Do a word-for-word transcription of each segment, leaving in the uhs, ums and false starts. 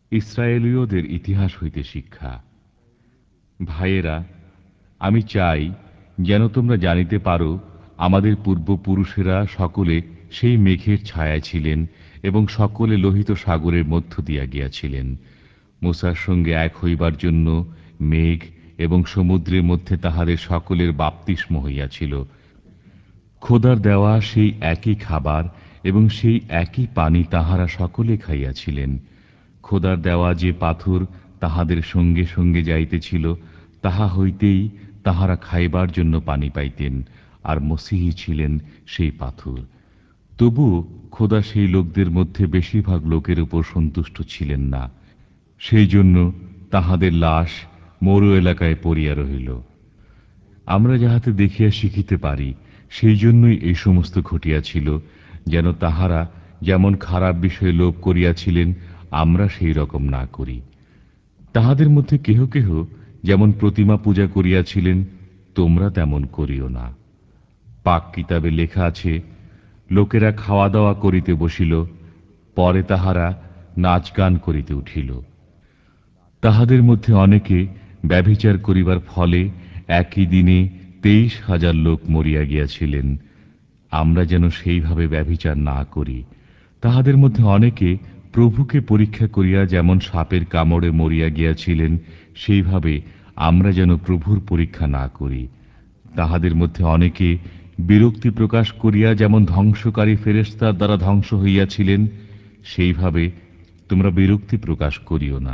ইসরায়েলীয়দের ইতিহাস হইতে শিক্ষা। ভাইয়েরা, আমি চাই যেন তোমরা জানিতে পারো, আমাদের পূর্বপুরুষেরা সকলে সেই মেঘের ছায়ায় ছিলেন এবং সকলে লোহিত সাগরের মধ্য দিয়া গিয়াছিলেন। মূসার সঙ্গে এক হইবার জন্য মেঘ এবং সমুদ্রের মধ্যে তাহাদের সকলের বাপ্তিস্ম হইয়াছিল। খোদার দেওয়া সেই একই খাবার এবং সেই একই পানি তাহারা সকলে খাইয়াছিলেন। খোদার দেওয়া যে পাথর তাহাদের সঙ্গে সঙ্গে যাইতেছিল, তাহা হইতেই তাহারা খাইবার জন্য পানি পাইতেন, আর মসীহই ছিলেন সেই পাথর। তবু খোদা সেই লোকদের মধ্যে বেশিরভাগ লোকের উপর সন্তুষ্ট ছিলেন না। সেই জন্য তাহাদের লাশ মরু এলাকায় পড়িয়া রহিল। আমরা যাহাতে দেখিয়া শিখিতে পারি, সেই জন্যই এই সমস্ত ঘটিয়াছিল, যেন তাহারা যেমন খারাপ বিষয়ে লোভ করিয়াছিলেন, আমরা সেই রকম না করি। তাহাদের মধ্যে কেহ কেহ যেমন প্রতিমা পূজা করিয়াছিলেন, তোমরা তেমন করিও না। পাক কিতাবে লেখা আছে, লোকেরা খাওয়া দাওয়া করিতে বসিল, পরে তাহারা নাচ গান করিতে উঠিল। তাহাদের মধ্যে অনেকে ব্যভিচার করিবার ফলে একই দিনে তেইশ হাজার লোক মরিয়া গিয়াছিলেন। আমরা যেন সেইভাবে ব্যভিচার না করি। তাহাদের মধ্যে অনেকে প্রভুকে পরীক্ষা করিয়া যেমন সাপের কামড়ে মরিয়া গিয়াছিলেন, সেইভাবে আমরা যেন প্রভুর পরীক্ষা না করি। তাহাদের মধ্যে অনেকে বিরক্তি প্রকাশ করিয়া যেমন ধ্বংসকারী ফেরেশতার দ্বারা ধ্বংস হইয়াছিলেন, সেইভাবে তোমরা বিরক্তি প্রকাশ করিও না।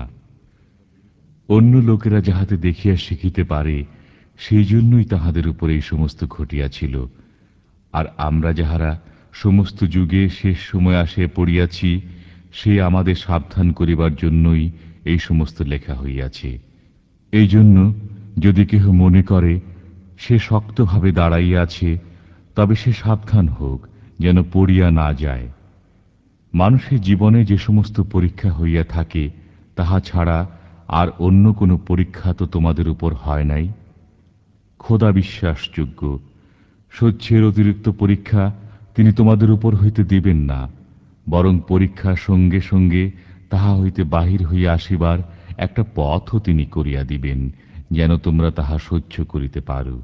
অন্য লোকেরা যাহাতে দেখিয়া শিখিতে পারে, সেই জন্যই তাহাদের উপর এই সমস্ত ঘটিয়াছিল। আর আমরা যাহারা সমস্ত যুগে শেষ সময় আসিয়া পড়িয়াছি, সে আমাদের সাবধান করিবার জন্যই এই সমস্ত লেখা হইয়াছে। এই জন্য যদি কেহ মনে করে সে শক্তভাবে দাঁড়াইয়া আছে, তবে সে সাবধান হোক, যেন পড়িয়া না যায়। মানুষের জীবনে যে সমস্ত পরীক্ষা হইয়া থাকে, তাহা ছাড়া আর অন্য কোন পরীক্ষা তো তোমাদের উপর হয় নাই। খোদা বিশ্বাসযোগ্য, সহ্যের অতিরিক্ত পরীক্ষা তিনি তোমাদের উপর হইতে দিবেন না, বরং পরীক্ষার সঙ্গে সঙ্গে তাহা হইতে বাহির হইয়া আসিবার একটা পথও তিনি করিয়া দিবেন, যেন তোমরা তাহা সহ্য করিতে পারো।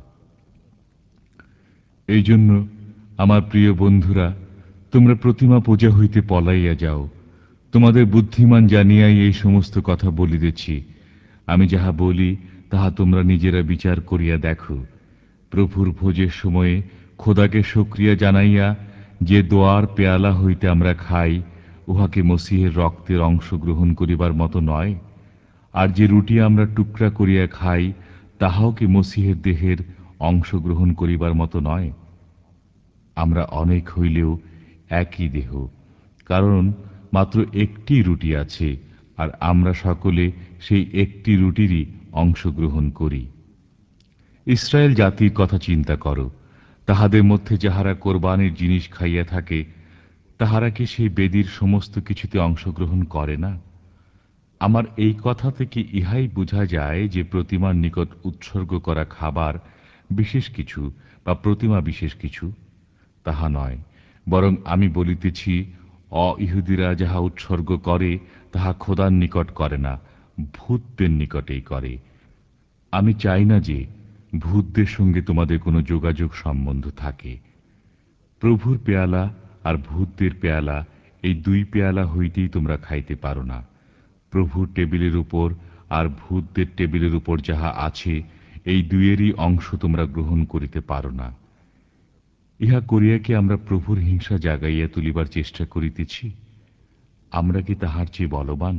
এই জন্য আমার প্রিয় বন্ধুরা, তোমরা প্রতিমা পূজা হইতে পলাইয়া যাও। তোমাদের বুদ্ধিমান জানিয়াই এই সমস্ত কথা বলিতেছি। আমি যাহা বলি তাহা তোমরা নিজেরা বিচার করিয়া দেখো। প্রভুর ভোজের সময়ে খোদাকে শুকরিয়া জানাইয়া যে দোয়ার পেয়ালা হইতে আমরা খাই, উহাকে মসীহের রক্তের অংশ গ্রহণ করিবার মতো নয়? আর যে রুটি আমরা টুকরা করিয়া খাই, তাহাও কি মসীহের দেহের অংশ গ্রহণ করিবার মতো নয়? আমরা অনেক হইলেও একই দেহ, কারণ মাত্র একটি রুটি আছে, আর আমরা সকলে সেই একটি রুটিরই অংশগ্রহণ করি। ইসরায়েল জাতির কথা চিন্তা করো। তাহাদের মধ্যে যাহারা কোরবানির জিনিস খাইয়া থাকে, তাহারা কি সেই বেদীর সমস্ত কিছুতে অংশগ্রহণ করে না? আমার এই কথা থেকে ইহাই বোঝা যায় যে প্রতিমার নিকট উৎসর্গ করা খাবার বিশেষ কিছু বা প্রতিমা বিশেষ কিছু, তাহা নয়। বরং আমি বলিতেছি, অ-ইহুদিরা যাহা উৎসর্গ করে তাহা খোদার নিকট করে না, ভূতদের নিকটেই করে। আমি চাই না যে ভূতদের সঙ্গে তোমাদের কোনো যোগাযোগ সম্বন্ধ থাকে। প্রভুর পেয়ালা আর ভূতদের পেয়ালা, এই দুই পেয়ালা হইতেই তোমরা খাইতে পারো না। প্রভুর টেবিলের উপর আর ভূতদের টেবিলের উপর যাহা আছে, এই দুইয়েরই অংশ তোমরা গ্রহণ করিতে পারো না। ইহা করিয়া কি আমরা প্রভুর হিংসা জাগাইয়া তুলিবার চেষ্টা করিতেছি? আমরা কি তাহার চেয়ে বলবান?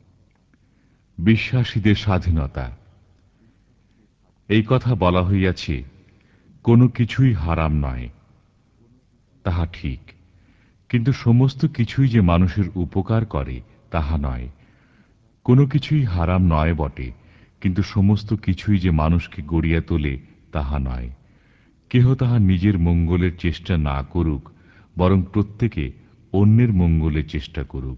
বিশ্বাসীদের স্বাধীনতা। এই কথা বলা হইয়াছে, কোনো কিছুই হারাম নয়, তাহা ঠিক। কিন্তু সমস্ত কিছুই যে মানুষের উপকার করে, তাহা নয়। কোনো কিছুই হারাম নয় বটে, কিন্তু সমস্ত কিছুই যে মানুষকে গড়িয়া তোলে, তাহা নয়। কেহ তাহার নিজের মঙ্গলের চেষ্টা না করুক, বরং প্রত্যেকে অন্যের মঙ্গলের চেষ্টা করুক।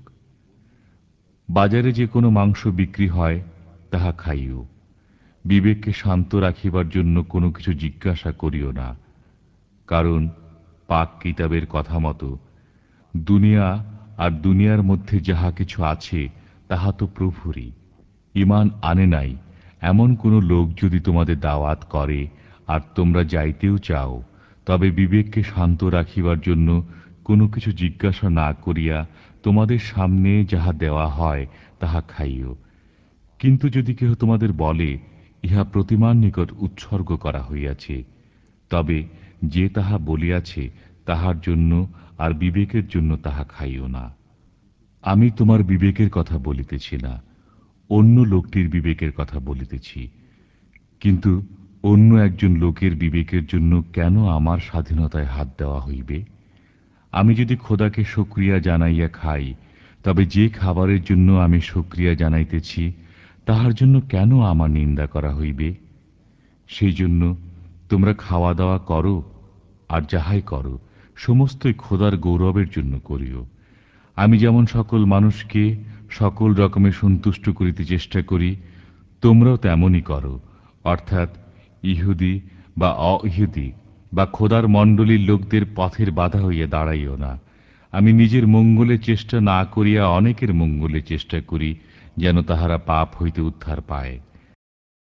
বাজারে যে কোনো মাংস বিক্রি হয়, তাহা খাইও। বিবেককে শান্ত রাখিবার জন্য কোনো কিছু জিজ্ঞাসা করিও না, কারণ পাক কিতাবের কথা মতো দুনিয়া আর দুনিয়ার মধ্যে যাহা কিছু আছে, তাহা তো প্রভুরই। ঈমান আনে নাই এমন কোন লোক যদি তোমাদের দাওয়াত করে আর তোমরা যাইতেও চাও, তবে বিবেককে শান্ত রাখিবার জন্য কোনো কিছু জিজ্ঞাসা না করিয়া তোমাদের সামনে যাহা দেওয়া হয় তাহা খাইও। কিন্তু যদি কেহ তোমাদের বলে, ইহা প্রতিমার নিকট উৎসর্গ করা হইয়াছে, তবে যে তাহা বলিয়াছে তাহার জন্য আর বিবেকের জন্য তাহা খাইও না। আমি তোমার বিবেকের কথা বলিতেছি না, অন্য লোকটির বিবেকের কথা বলিতেছি। কিন্তু অন্য একজন লোকের বিবেকের জন্য কেন আমার স্বাধীনতায় হাত দেওয়া হইবে? আমি যদি খোদাকে শুকরিয়া জানাইয়া খাই, তবে যে খাবারের জন্য আমি শুকরিয়া জানাইতেছি তাহার জন্য কেন আমার নিন্দা করা হইবে? সেই জন্য তোমরা খাওয়া দাওয়া করো, আর যাহাই করো সমস্তই খোদার গৌরবের জন্য করিও। আমি যেমন সকল মানুষকে সকল রকমে সন্তুষ্ট করিতে চেষ্টা করি, তোমরাও তেমনই করো। অর্থাৎ ইহুদি বা অ-ইহুদি বা খোদার মণ্ডলীর লোকদের পথের বাধা হইয়া দাঁড়াইও না। আমি নিজের মঙ্গলের চেষ্টা না করিয়া অনেকের মঙ্গলের চেষ্টা করি, যেন তাহারা পাপ হইতে উদ্ধার পায়।